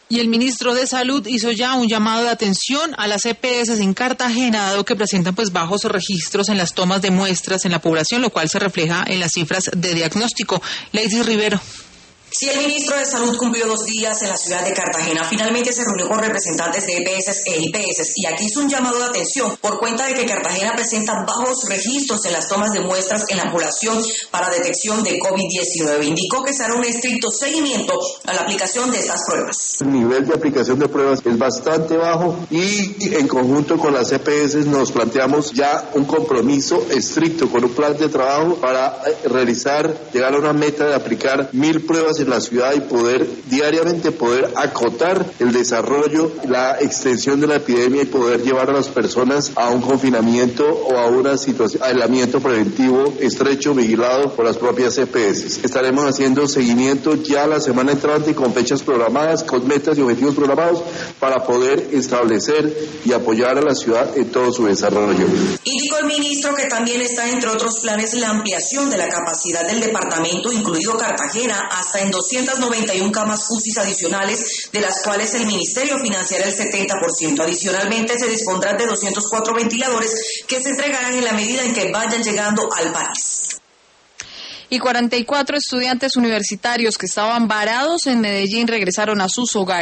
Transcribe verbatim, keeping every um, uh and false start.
Y el ministro de Salud hizo ya un llamado de atención a las E P S en Cartagena, dado que presentan pues bajos registros en las tomas de muestras en la población, lo cual se refleja en las cifras de diagnóstico. Lady Rivero. Si el ministro de Salud cumplió dos días en la ciudad de Cartagena, finalmente se reunió con representantes de E P S e I P S y aquí hizo un llamado de atención por cuenta de que Cartagena presenta bajos registros en las tomas de muestras en la población para detección de COVID diecinueve. Indicó que se hará un estricto seguimiento a la aplicación de estas pruebas. El nivel de aplicación de pruebas es bastante bajo y en conjunto con las E P S nos planteamos ya un compromiso estricto con un plan de trabajo para realizar, llegar a una meta de aplicar mil pruebas en la ciudad y poder diariamente poder acotar el desarrollo, la extensión de la epidemia y poder llevar a las personas a un confinamiento o a una situación, aislamiento preventivo estrecho, vigilado por las propias E P S. Estaremos haciendo seguimiento ya la semana entrante con fechas programadas, con metas y objetivos programados para poder establecer y apoyar a la ciudad en todo su desarrollo. Indicó el ministro que también está entre otros planes la ampliación de la capacidad del departamento, incluido Cartagena, hasta en doscientas noventa y una camas U C I adicionales, de las cuales el ministerio financiará el setenta por ciento. Adicionalmente, se dispondrán de doscientos cuatro ventiladores que se entregarán en la medida en que vayan llegando al país. Y cuarenta y cuatro estudiantes universitarios que estaban varados en Medellín regresaron a sus hogares.